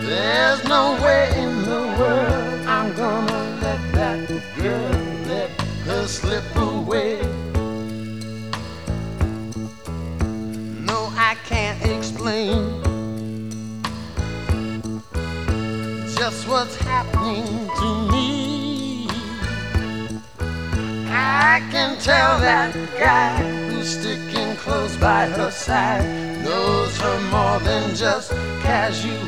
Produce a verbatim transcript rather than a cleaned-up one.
There's no way in the world I'm gonna let that girl let her slip away. No, I can't explain just what's happening to me. I can tell that guy who's sticking close by her side knows her more than just casual.